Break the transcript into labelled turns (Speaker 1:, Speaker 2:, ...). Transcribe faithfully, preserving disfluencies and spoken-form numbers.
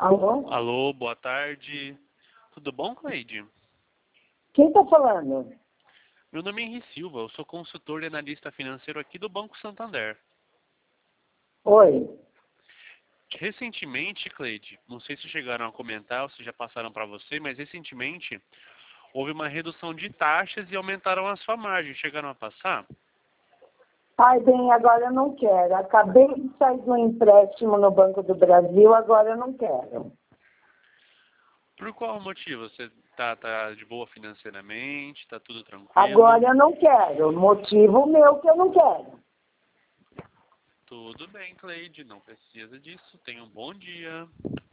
Speaker 1: Alô?
Speaker 2: Alô, boa tarde. Tudo bom, Cleide?
Speaker 1: Quem está falando?
Speaker 2: Meu nome é Henri Silva, eu sou consultor e analista financeiro aqui do Banco Santander.
Speaker 1: Oi.
Speaker 2: Recentemente, Cleide, não sei se chegaram a comentar ou se já passaram para você, mas recentemente houve uma redução de taxas e aumentaram a sua margem. Chegaram a passar?
Speaker 1: Ai, bem, agora eu não quero. Acabei de sair de um empréstimo no Banco do Brasil, agora eu não quero.
Speaker 2: Por qual motivo? Você tá, tá de boa financeiramente? Tá tudo tranquilo?
Speaker 1: Agora eu não quero. Motivo meu que eu não quero.
Speaker 2: Tudo bem, Cleide, não precisa disso. Tenha um bom dia.